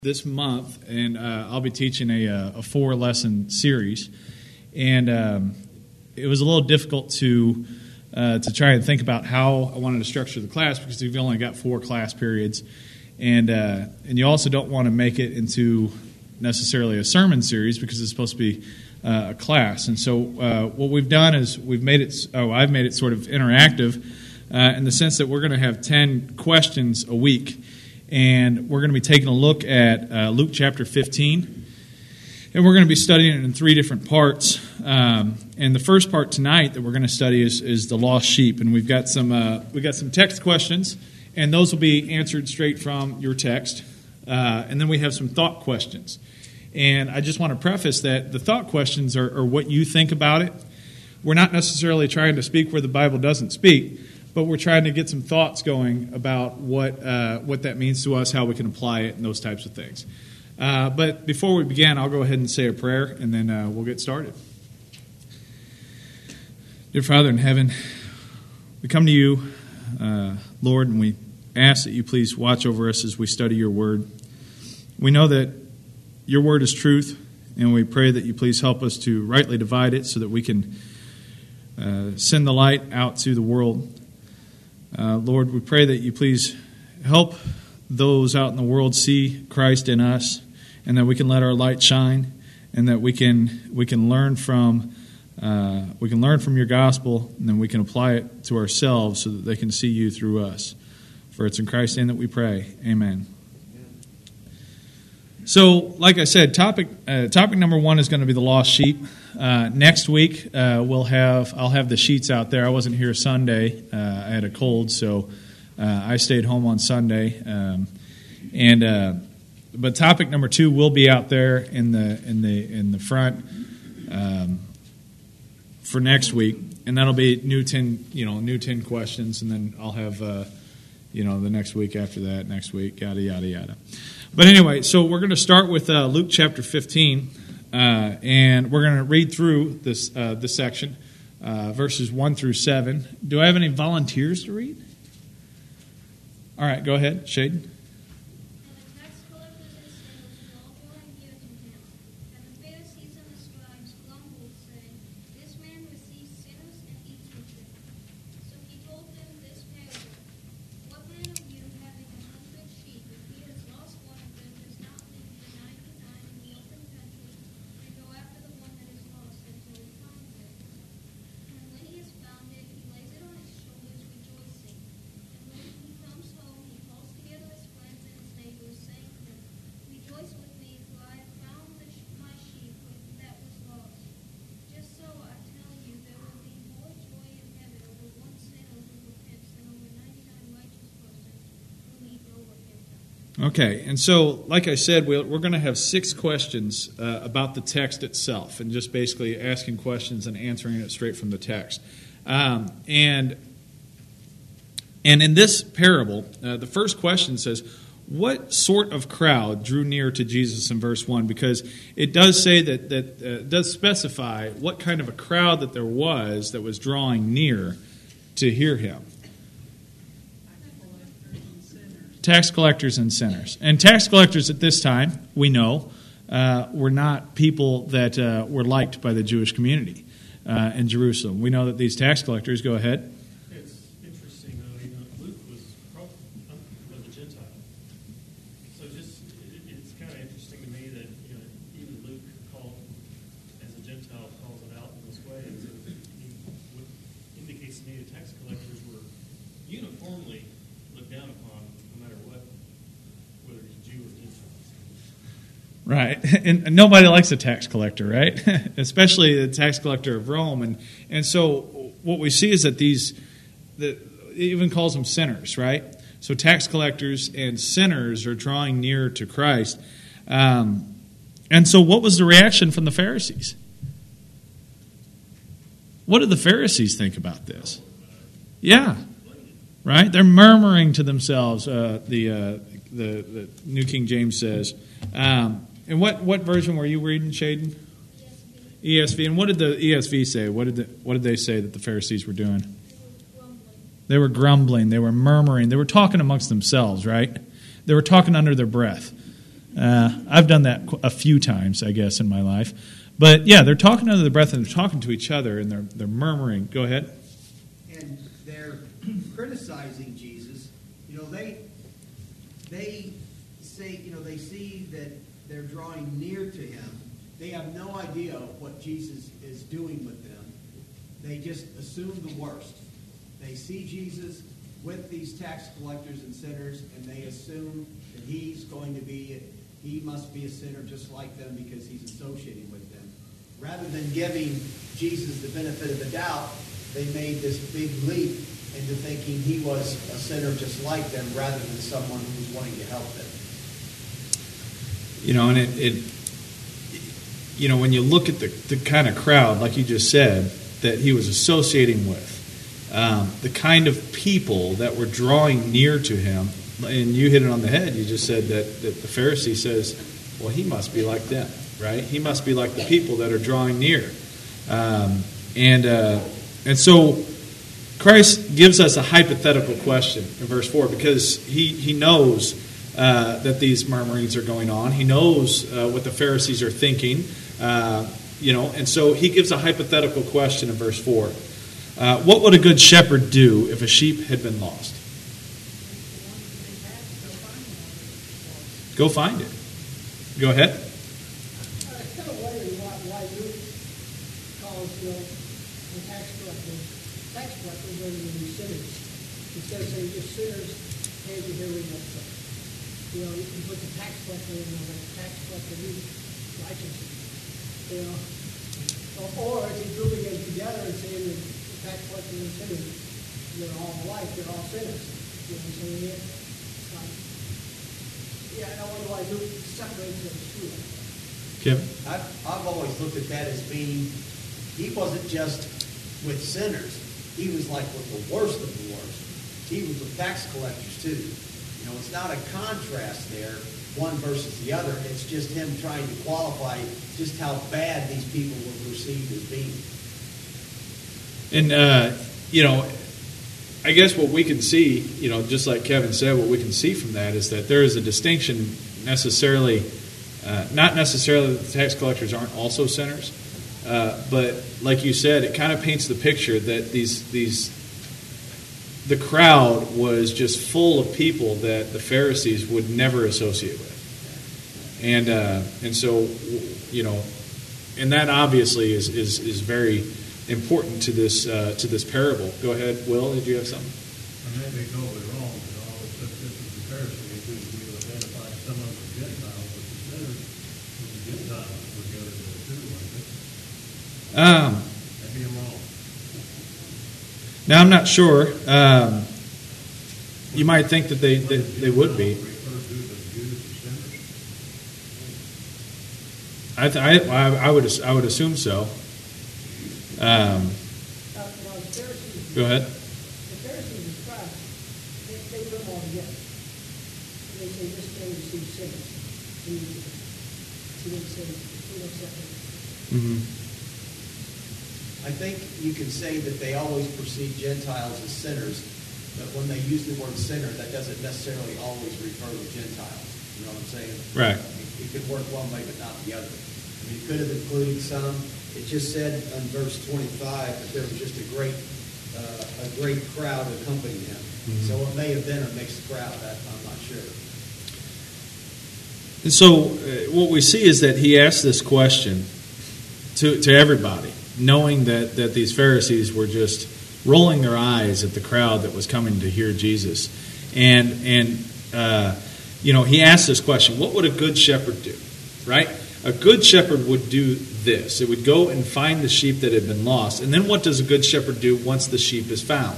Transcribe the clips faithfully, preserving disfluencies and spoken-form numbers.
This month, and uh, I'll be teaching a, a four-lesson series, and um, it was a little difficult to uh, to try and think about how I wanted to structure the class because we've only got four class periods, and uh, and you also don't want to make it into necessarily a sermon series because it's supposed to be uh, a class. And so uh, what we've done is we've made it. Oh, I've made it sort of interactive uh, in the sense that we're going to have ten questions a week. And we're going to be taking a look at uh, Luke chapter fifteen. And we're going to be studying it in three different parts. Um, and the first part tonight that we're going to study is, is the lost sheep. And we've got some uh, we've got some text questions, and those will be answered straight from your text. Uh, and then we have some thought questions. And I just want to preface that the thought questions are, are what you think about it. We're not necessarily trying to speak where the Bible doesn't speak, but we're trying to get some thoughts going about what uh, what that means to us, how we can apply it, and those types of things. Uh, but before we begin, I'll go ahead and say a prayer, and then uh, we'll get started. Dear Father in heaven, we come to you, uh, Lord, and we ask that you please watch over us as we study your word. We know that your word is truth, and we pray that you please help us to rightly divide it so that we can uh, send the light out to the world. Uh, Lord, we pray that you please help those out in the world see Christ in us, and that we can let our light shine, and that we can we can learn from uh, we can learn from your gospel, and then we can apply it to ourselves so that they can see you through us. For it's in Christ's name that we pray. Amen. So, like I said, topic uh, topic number one is going to be the lost sheep. Uh, next week, uh, we'll have I'll have the sheets out there. I wasn't here Sunday; uh, I had a cold, so uh, I stayed home on Sunday. Um, and uh, but topic number two will be out there in the in the in the front um, for next week, and that'll be new ten you know new ten questions, and then I'll have uh, you know the next week after that, next week, yada yada yada. But anyway, so we're going to start with uh, Luke chapter fifteen, uh, and we're going to read through this uh, this section, uh, verses one through seven. Do I have any volunteers to read? All right, go ahead, Shaden. Okay, and so, like I said, we're going to have six questions uh, about the text itself, and just basically asking questions and answering it straight from the text. Um, and and in this parable, uh, the first question says, what sort of crowd drew near to Jesus in verse one? Because it does say that, that uh, it does specify what kind of a crowd that there was that was drawing near to hear him. Tax collectors and sinners. And tax collectors at this time, we know, uh, were not people that uh, were liked by the Jewish community uh, in Jerusalem. We know that these tax collectors, go ahead. It's interesting, though, you know, Luke was probably a Gentile. So just, it, it's kind of interesting to me that, you know, even Luke called, as a Gentile, calls it out in this way. And so it indicates to me that tax collectors were uniformly looked down upon. Right, and nobody likes a tax collector, right? Especially the tax collector of Rome, and and so what we see is that these, the, it even calls them sinners, right? So tax collectors and sinners are drawing near to Christ, um, and so what was the reaction from the Pharisees? What did the Pharisees think about this? Yeah, right. They're murmuring to themselves. Uh, the, uh, the the New King James says. Um, And what, what version were you reading, Shaden? E S V. E S V. And what did the E S V say? What did the, what did they say that the Pharisees were doing? They were grumbling. They were murmuring. They were talking amongst themselves, right? They were talking under their breath. Uh, I've done that a few times, I guess, in my life. But yeah, they're talking under the breath and they're talking to each other and they're they're murmuring. Go ahead. And they're criticizing Jesus. You know, they they say, you know, they see that they're drawing near to him. They have no idea what Jesus is doing with them. They just assume the worst. They see Jesus with these tax collectors and sinners, and they assume that he's going to be, he must be a sinner just like them because he's associating with them. Rather than giving Jesus the benefit of the doubt, they made this big leap into thinking he was a sinner just like them rather than someone who was wanting to help them. You know, and it, it you know, when you look at the, the kind of crowd, like you just said, that he was associating with, um, the kind of people that were drawing near to him, and you hit it on the head. You just said that, that the Pharisee says, well, he must be like them, right? He must be like the people that are drawing near. Um, and uh, and so Christ gives us a hypothetical question in verse four because he, he knows uh, that these murmurings are going on. He knows uh, what the Pharisees are thinking. Uh, you know, and so he gives a hypothetical question in verse four. Uh, what would a good shepherd do if a sheep had been lost? Go find it. Go ahead. I was kind of wondering why, why Luke calls, you know, the tax collectors, tax collectors rather than the sinners. Instead of saying just sinners, hands are hearing that stuff. You know, you can put the tax collector in there, the tax collector needs righteousness. You know, or, or if he's grouping them together and saying that the tax collector and the sinners, they're all alike, they're all sinners. You know what I'm saying? Yeah. Like, yeah, I wonder why Luke separates those two. Kevin? I've, I've always looked at that as being, he wasn't just with sinners. He was like with the worst of the worst. He was with tax collectors too. You know, it's not a contrast there, one versus the other. It's just him trying to qualify just how bad these people were perceived as being. And, uh, you know, I guess what we can see, you know, just like Kevin said, what we can see from that is that there is a distinction necessarily, uh, not necessarily that the tax collectors aren't also sinners, uh, but like you said, it kind of paints the picture that these these the crowd was just full of people that the Pharisees would never associate with, and uh, and so, you know, and that obviously is is is very important to this uh, to this parable. Go ahead, Will. Did you have something? I may be totally wrong, but I always took this as the Pharisees who we identify some of the Gentiles with the sinners, and the Gentiles were gathered there too, weren't they? Um, Maybe I'm wrong. now I'm not sure. Um, you might think that they they, they would be. Referred to the Jews as sinners. I, th- I I would I would assume so. Um, Now, now the Pharisees, go ahead. the Pharisees and scribes, they, they put them all together. And they say, this man receives sinners. And he he didn't say, he didn't separate. Mm-hmm. I think you can say that they always perceive Gentiles as sinners, but when they use the word sinner, that doesn't necessarily always refer to Gentiles. You know what I'm saying? Right. It, it could work one way, but not the other. I mean, it could have included some. It just said in verse twenty-five that there was just a great, uh, a great crowd accompanying him. Mm-hmm. So it may have been a mixed crowd. I, I'm not sure. And so uh, what we see is that he asked this question to to everybody, knowing that, that these Pharisees were just rolling their eyes at the crowd that was coming to hear Jesus. And, and uh, you know, he asked this question, what would a good shepherd do, right? A good shepherd would do this. It would go and find the sheep that had been lost. And then what does a good shepherd do once the sheep is found?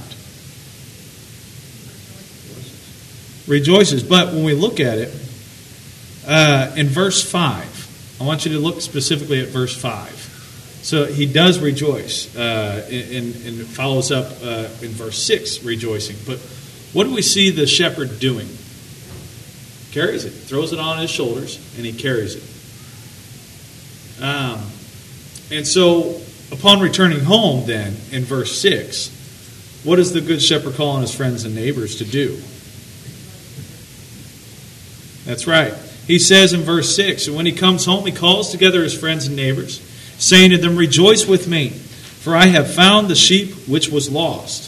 Rejoices. But when we look at it, uh, in verse five, I want you to look specifically at verse five. So he does rejoice, uh, and, and it follows up uh, in verse six, rejoicing. But what do we see the shepherd doing? Carries it, throws it on his shoulders, and he carries it. Um, and so, upon returning home, then, in verse six, what does the good shepherd call on his friends and neighbors to do? That's right. He says in verse six, and when he comes home, he calls together his friends and neighbors, saying to them, "Rejoice with me, for I have found the sheep which was lost."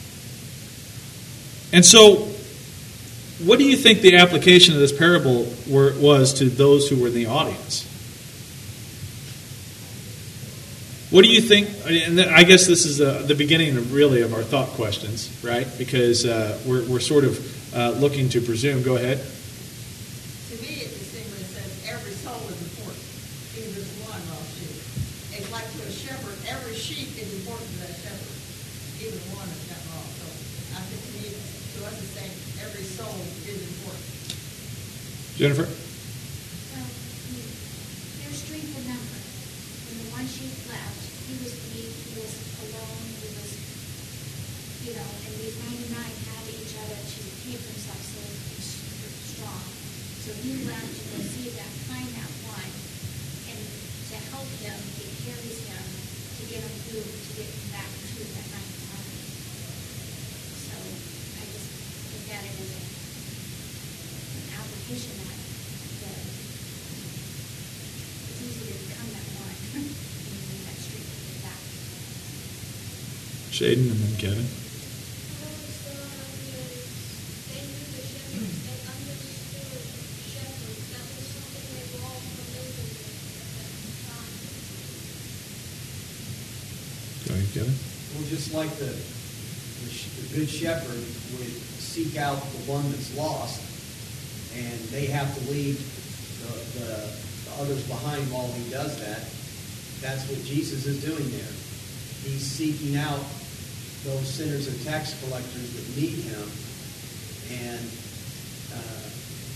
And so, what do you think the application of this parable were, was to those who were in the audience? What do you think? And I guess this is uh, the beginning of really of our thought questions, right? Because uh, we're, we're sort of uh, looking to presume. Go ahead. To me, it's the same when it says every soul is important. Even there's one lost sheep. It's like to a shepherd, every sheep is important to that shepherd. Even one is not lost. So I think to me, to us, it's saying every soul is important. Jennifer? Well, there's strength in number. When the one sheep left, he was weak, he was alone, he was, you know, and these ninety-nine had each other to keep themselves safe and s- strong. So he left to go see that, find that one, and to help him, he carries him to get him food, to get him back to that ninety-nine. So I just look at it as a, an application that, that it's easy to become that one. And you need that strength to get back. Shaden and then Kevin. Go ahead, Kevin. Well, just like the, the, sh- the good shepherd would seek out the one that's lost, and they have to leave the, the, the others behind while he does that. That's what Jesus is doing there. He's seeking out those sinners and tax collectors that need him, and uh,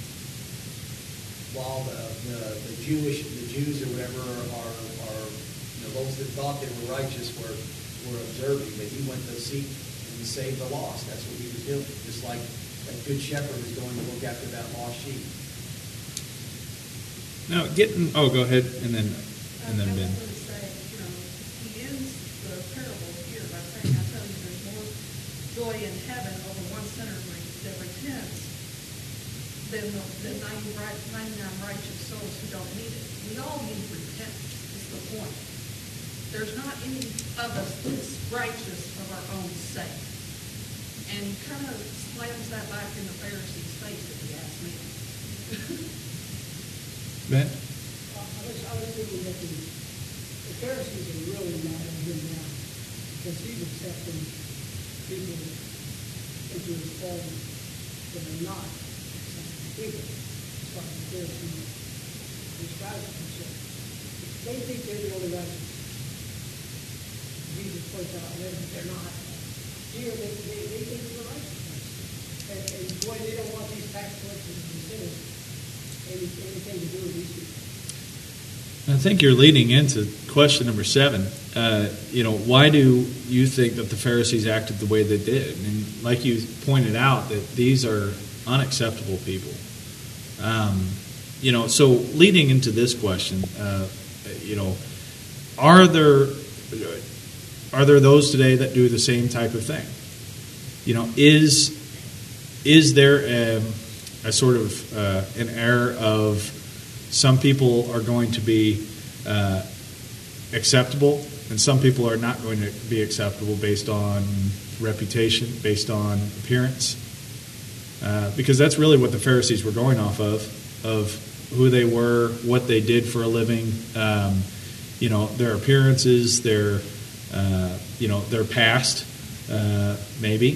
while the, the, the Jewish, the Jews or whatever are, are, are you know, those that thought they were righteous were, were observing, but he went to seek and save the lost. That's what he was doing. Just like that good shepherd is going to look after that lost sheep. Now, getting, oh, go ahead, and then, and then I Ben. was going to say, you know, he ends the parable here by saying, I tell you, there's more joy in heaven over one sinner that repents than the than ninety-nine righteous souls who don't need it. We all need repentance, is the point. There's not any of us that's righteous of our own sake. And he kind of slams that back in the Pharisees' face, if you ask me. Ben? Uh, I was, I was thinking that the, the Pharisees are really mad at him now because he's accepting people into his fold that are not accepting people. As far as the Pharisees, the scribes are concerned. They think they're the only righteous. Jesus points out that they're not. Here, they, they, they think they're righteous. And, and boy, they don't want these tax collectors and sinners any, anything to do with these people. I think you're leading into question number seven. Uh, you know, why do you think that the Pharisees acted the way they did? And like you pointed out, that these are unacceptable people. Um, you know, so leading into this question, uh, you know, are there are there those today that do the same type of thing? You know, is is there a, a sort of uh, an air of some people are going to be uh, acceptable and some people are not going to be acceptable based on reputation, based on appearance? Uh, because that's really what the Pharisees were going off of, of who they were, what they did for a living, um, you know, their appearances, their, uh, you know, their past, uh, maybe.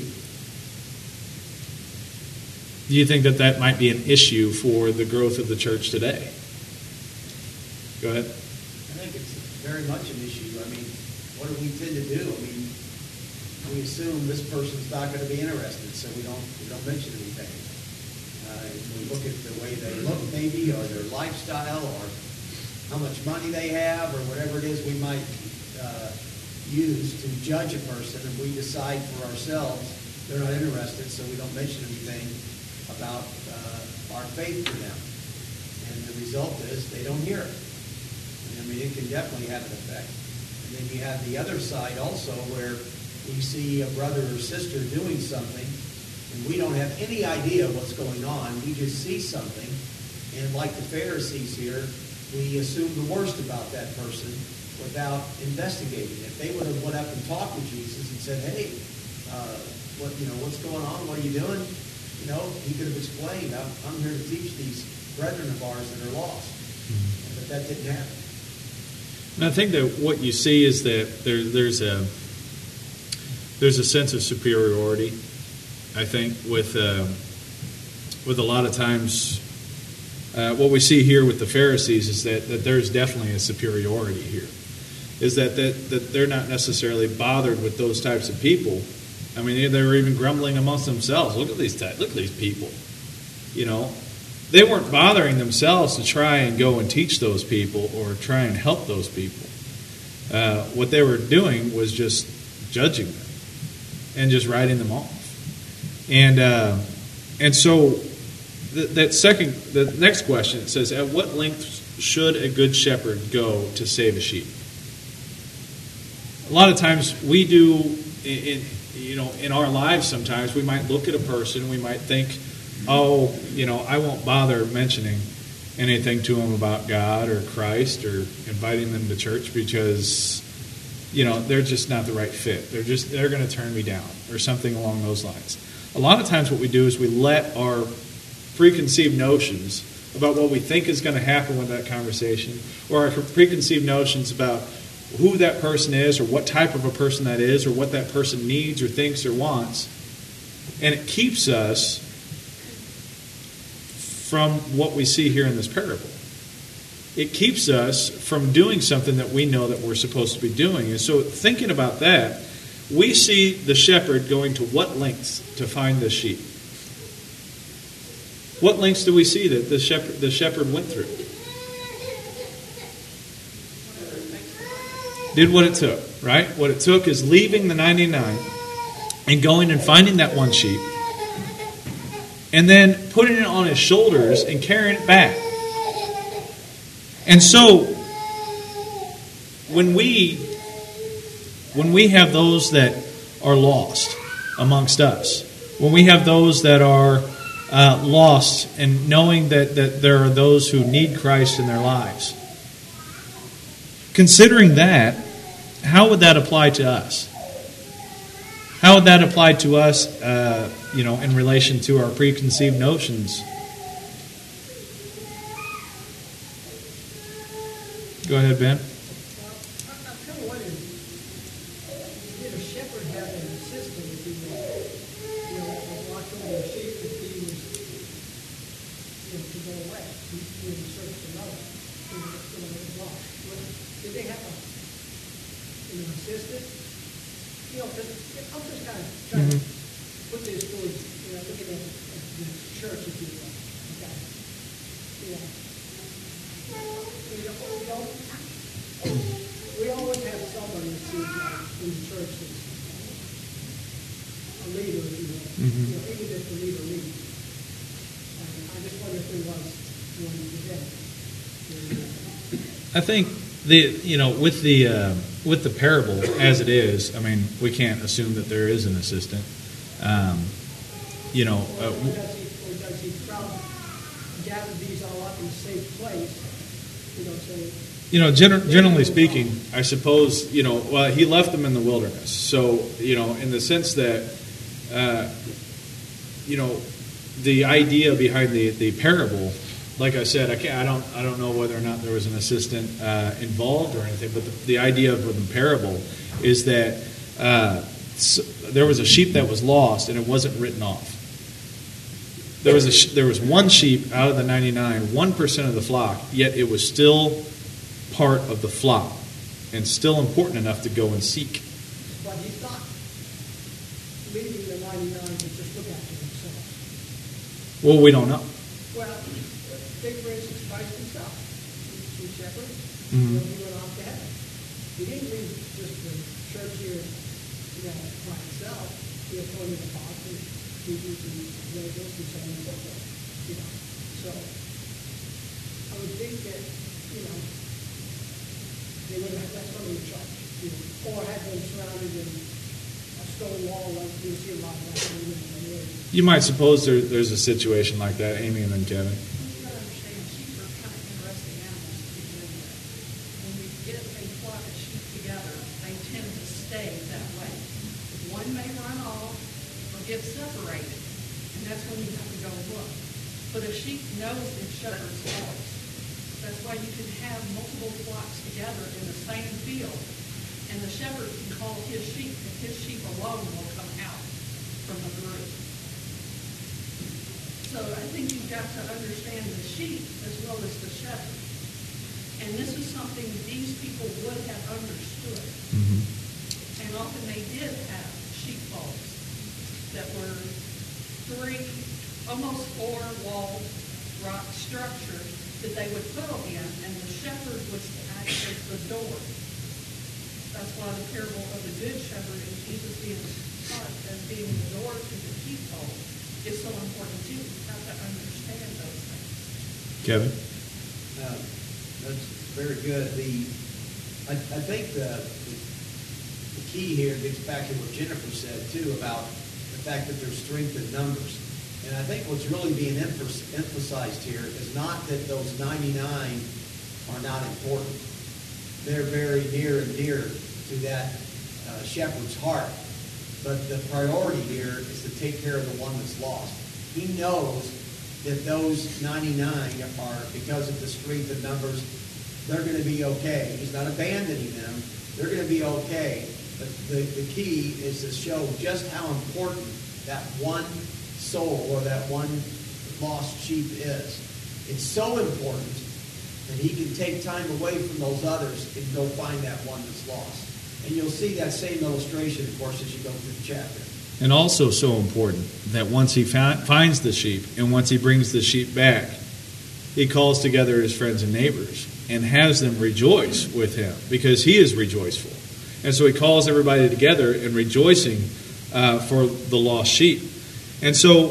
Do you think that that might be an issue for the growth of the church today? Go ahead. I think it's very much an issue. I mean, what do we tend to do? I mean, we assume this person's not going to be interested, so we don't we don't mention anything. Uh, we look at the way they look, maybe, or their lifestyle, or how much money they have, or whatever it is we might uh, use to judge a person, and we decide for ourselves they're not interested, so we don't mention anything about uh, our faith to them. And the result is they don't hear it. I mean, it can definitely have an effect. And then you have the other side also where we see a brother or sister doing something, and we don't have any idea what's going on. We just see something And like the Pharisees here, we assume the worst about that person without investigating. If they would have went up and talked with Jesus and said, hey, uh, what you know, what's going on? What are you doing? You know, he could have explained, I'm, I'm here to teach these brethren of ours that are lost. Mm-hmm. But that didn't happen. And I think that what you see is that there, there's a there's a sense of superiority. I think with uh, with a lot of times, uh, what we see here with the Pharisees is that, that there's definitely a superiority here. Is that, that that they're not necessarily bothered with those types of people. I mean, they, they were even grumbling amongst themselves. Look at these types, look at these people. You know, they weren't bothering themselves to try and go and teach those people or try and help those people. Uh, what they were doing was just judging them and just writing them off. And uh, and so th- that second, the next question, it says, at what length should a good shepherd go to save a sheep? A lot of times we do, in, in, you know, in our lives sometimes we might look at a person, we might think, oh, you know, I won't bother mentioning anything to them about God or Christ or inviting them to church because, you know, they're just not the right fit. They're just, they're going to turn me down or something along those lines. A lot of times what we do is we let our preconceived notions about what we think is going to happen with that conversation or our preconceived notions about who that person is or what type of a person that is or what that person needs or thinks or wants. And it keeps us from what we see here in this parable. It keeps us from doing something that we know that we're supposed to be doing. And so thinking about that, we see the shepherd going to what lengths to find the sheep? What lengths do we see that the shepherd, the shepherd went through? Did what it took, right? What it took is leaving the ninety-nine and going and finding that one sheep and then putting it on his shoulders and carrying it back. And so when we when we have those that are lost amongst us, when we have those that are uh, lost and knowing that, that there are those who need Christ in their lives, considering that, how would that apply to us? How would that apply to us, uh, you know, in relation to our preconceived notions? Go ahead, Ben. Well, I- I'm kind of wondering, did a shepherd have an assistant if he was, you know, that was watching over the sheep if he was, you know, to go away? He he was in search of another, who was still in his lost. Well, did they have a, you know, assistant? You know, because I'm just kind of trying to put this towards, you know, looking at at the church, if you will. Okay. You know. We don't, we don't, we always have somebody that seems like in the church that's a leader, if you will. Mm-hmm. You know, even if the leader leads. And I just wonder if there was one today. I think the you know with the uh, with the parable as it is, I mean, we can't assume that there is an assistant. Um, you know, uh, Or does he, or does he crowd, gather these all up in a safe place? You know, say, You know, gener- generally speaking, I suppose, you know, well, he left them in the wilderness. So, you know, in the sense that, uh, you know, the idea behind the, the parable, like I said, I can't, I don't, I don't know whether or not there was an assistant uh, involved or anything. But the, the idea of the parable is that uh, s- there was a sheep that was lost and it wasn't written off. There was a sh- there was one sheep out of the ninety-nine, one percent of the flock, yet it was still part of the flock and still important enough to go and seek. but he's not leaving the ninety-nine to just look after himself. Well, we don't know. Well, take for instance Christ himself. He's a shepherd. Mhm. You know, he went off to heaven. He didn't leave just the church here, you know, by himself. He appointed apostles, teachers, and evangelists, and so on and so forth. You know, so I would think that, you know, they would have left somebody in charge, you know, or had them surrounded in a stone wall like you see a lot of that in the area. You might suppose there, there's a situation like that, Amy and then Kevin. You gotta understand, get separated, and that's when you have to go look. But a sheep knows its shepherd's voice. That's why you can have multiple flocks together in the same field, and the shepherd can call his sheep, and his sheep alone will come out from the group. So I think you've got to understand the sheep as well as the shepherd. And this is something these people would have understood. Mm-hmm. And often they did have sheepfolds that were three, almost four-walled rock structures that they would put them in, and the shepherd was to act as the door. That's why the parable of the Good Shepherd and Jesus being taught as being the door to the sheepfold is so important too. You have to understand those things. Kevin? Uh, That's very good. The, I, I think the, the, the key here gets back to what Jennifer said, too, about the fact that there's strength in numbers. And I think what's really being emph- emphasized here is not that those ninety-nine are not important. They're very near and dear to that uh, shepherd's heart. But the priority here is to take care of the one that's lost. He knows that those ninety-nine are, because of the strength of numbers, they're going to be okay. He's not abandoning them. They're going to be okay. But the, the key is to show just how important that one soul or that one lost sheep is. It's so important that he can take time away from those others and go find that one that's lost. And you'll see that same illustration, of course, as you go through the chapter. And also so important that once he fa- finds the sheep and once he brings the sheep back, he calls together his friends and neighbors and has them rejoice with him because he is rejoiceful. And so he calls everybody together and rejoicing uh, for the lost sheep. And so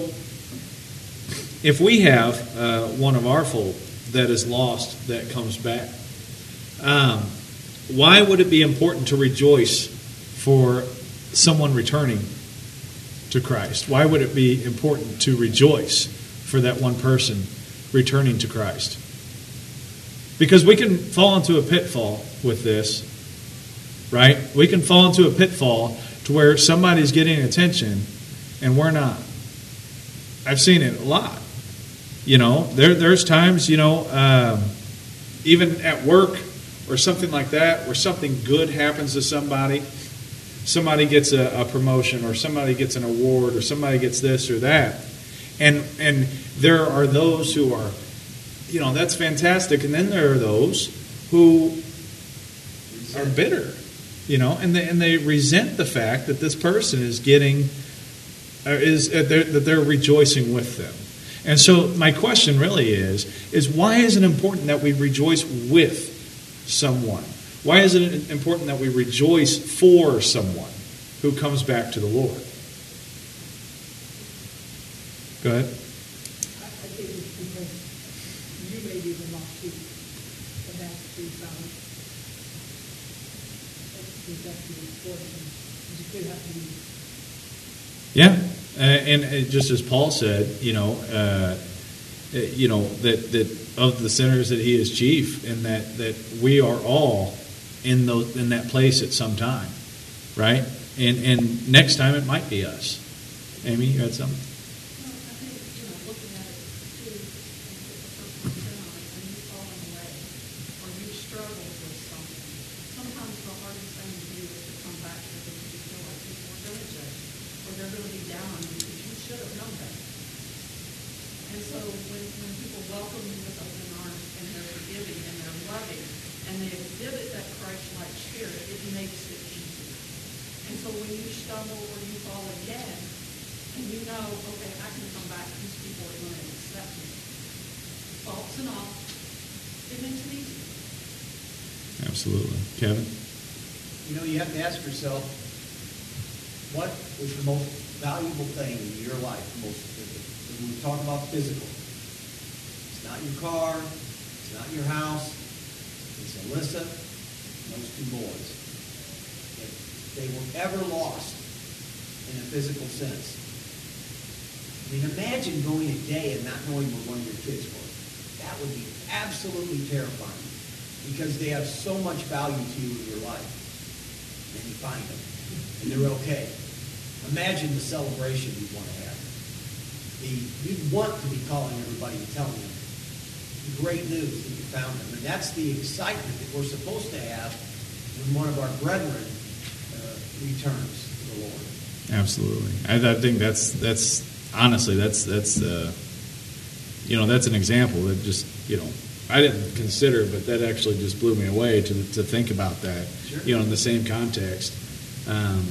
if we have uh, one of our fold that is lost that comes back, um, why would it be important to rejoice for someone returning to Christ? Why would it be important to rejoice for that one person returning to Christ? Because we can fall into a pitfall with this, right? We can fall into a pitfall to where somebody's getting attention and we're not. I've seen it a lot. You know, there there's times, you know, um, even at work or something like that, where something good happens to somebody, somebody gets a, a promotion or somebody gets an award or somebody gets this or that. And and there are those who are, you know, that's fantastic. And then there are those who are bitter, you know, and they, and they resent the fact that this person is getting, uh, is uh, they're, that they're rejoicing with them. And so my question really is, is why is it important that we rejoice with someone? Why is it important that we rejoice for someone who comes back to the Lord? Go ahead. I, I think it's because you may be the lost sheep, but that's to be found. That's, that's the important. You could have to be. Yeah, uh, and uh, just as Paul said, you know, uh, uh, you know that that of the sinners that he is chief, and that, that we are all in those in that place at some time, right? And and next time it might be us. Amy, you had something? Well, I think, you know, looking at it too, and put the person down, and you've fallen away, or you've struggled with something, sometimes the hardest thing to do is to come back because you feel like people are going to judge you, or they're going to be down on you because you should have known better. And so when, when people welcome you with open arms, and they're forgiving, and they're loving, and they exhibit that Christ-like spirit, it makes it easier. And so when you stumble or you fall again, and you know, okay, I can come back, these people are going to accept me. Faults and all, it makes it easy. Absolutely. Kevin? You know, you have to ask yourself, what is the most valuable thing in your life? The most, when we talk about physical, it's not your car, it's not your house, it's Alyssa and those two boys. If they were ever lost in a physical sense, I mean, imagine going a day and not knowing where one of your kids were. That would be absolutely terrifying because they have so much value to you in your life. And you find them, and they're okay. imagine the celebration you'd want to have. The, you'd want to be calling everybody and telling them the great news that you found them. And that's the excitement that we're supposed to have when one of our brethren uh, returns to the Lord. Absolutely. I, I think that's that's honestly that's that's uh, you know that's an example that just you know I didn't consider, but that actually just blew me away to to think about that. Sure. You know, in the same context. Um,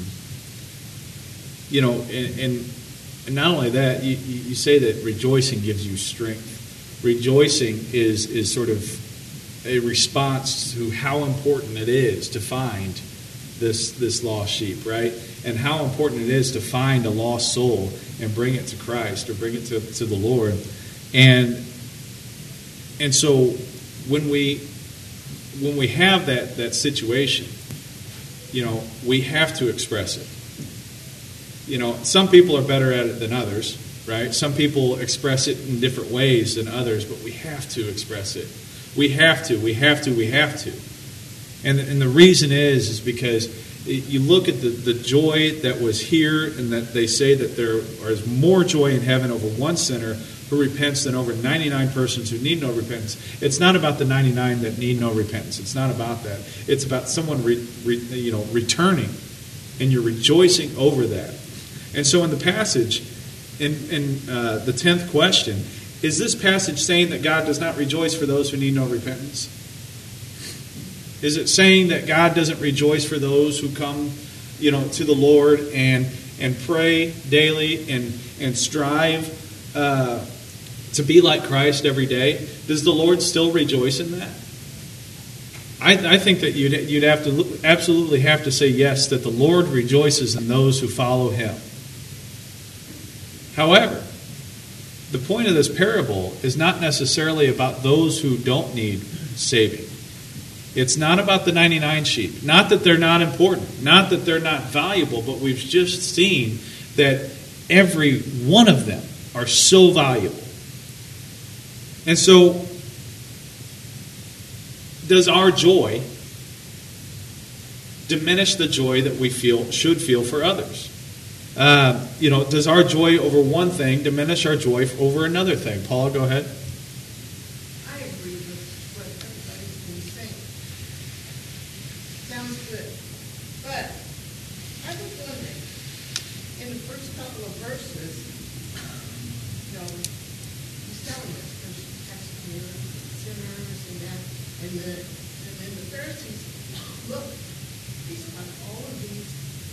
you know, and, and and not only that, you, you say that rejoicing gives you strength. Rejoicing is is sort of a response to how important it is to find this this lost sheep, right? And how important it is to find a lost soul and bring it to Christ or bring it to, to the Lord. And and so when we when we have that, that situation, you know, we have to express it. You know, some people are better at it than others, right? Some people express it in different ways than others, but we have to express it. We have to, we have to, we have to. And, and the reason is, is because you look at the, the joy that was here, and that they say that there is more joy in heaven over one sinner who repents than over ninety-nine persons who need no repentance. It's not about the ninety-nine that need no repentance. It's not about that. It's about someone re, re, you know, returning, and you're rejoicing over that. And so in the passage, in, in uh, the tenth question, is this passage saying that God does not rejoice for those who need no repentance? Is it saying that God doesn't rejoice for those who come, you know, to the Lord and and pray daily and and strive uh, to be like Christ every day? Does the Lord still rejoice in that? I, I think that you'd you'd have to absolutely have to say yes, that the Lord rejoices in those who follow Him. However, the point of this parable is not necessarily about those who don't need saving. It's not about the ninety-nine sheep. Not that they're not important. Not that they're not valuable, but we've just seen that every one of them are so valuable. And so, does our joy diminish the joy that we feel should feel for others? Uh, you know, does our joy over one thing diminish our joy over another thing? Paula, go ahead. I agree with what everybody's been saying. Sounds good. But I was wondering, in the first couple of verses, you know, he's telling us there's tax sinners and that, and, the, and then the Pharisees, look, he's got all of these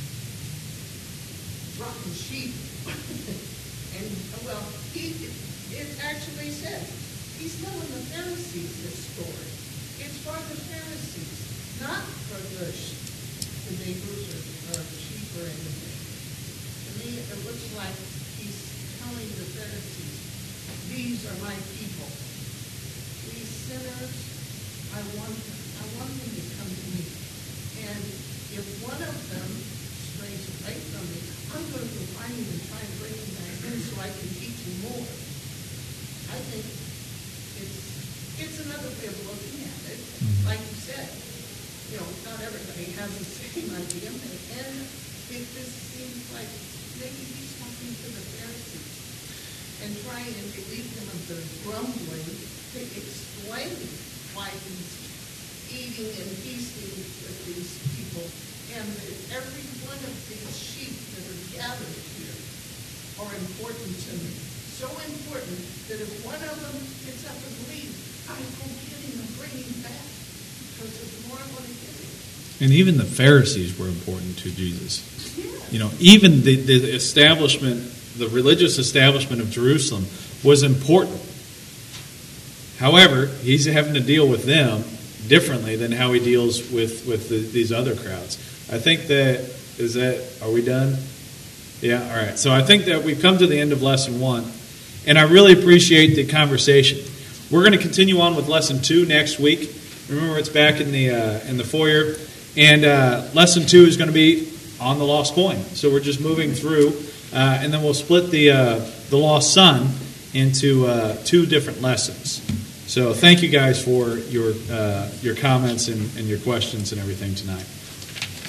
rotten sheep. And, well, he, it actually says, he's telling the Pharisees this story. It's for the Pharisees, not for the, the neighbors or, or the sheep or anything. To me, it looks like he's telling the Pharisees, these are my people. These sinners, I want them. I want them to come to me. And if one of them strays away from me, I'm going to go find him and try and bring him back in so I can teach him more. I think it's it's another way of looking at it. Mm-hmm. Like you said, you know, not everybody has the same idea, and it just seems like maybe he's talking to the Pharisees and trying to relieve them of their grumbling to explain why he's eating and feasting with these people, and that every one of these sheep that are gathered here are important to me. So important that if one of them gets up and leaves, I go get him and bring him back, because there's more I want to give him. And even the Pharisees were important to Jesus. Yes. You know, even the, the establishment, the religious establishment of Jerusalem was important. However, he's having to deal with them differently than how he deals with, with the, these other crowds. I think that, is that, are we done? Yeah, all right. So I think that we've come to the end of lesson one, and I really appreciate the conversation. We're going to continue on with lesson two next week. Remember, it's back in the uh, in the foyer, and uh, lesson two is going to be on the lost coin. So we're just moving through, uh, and then we'll split the uh, the lost son into uh, two different lessons. So thank you guys for your uh, your comments and, and your questions and everything tonight.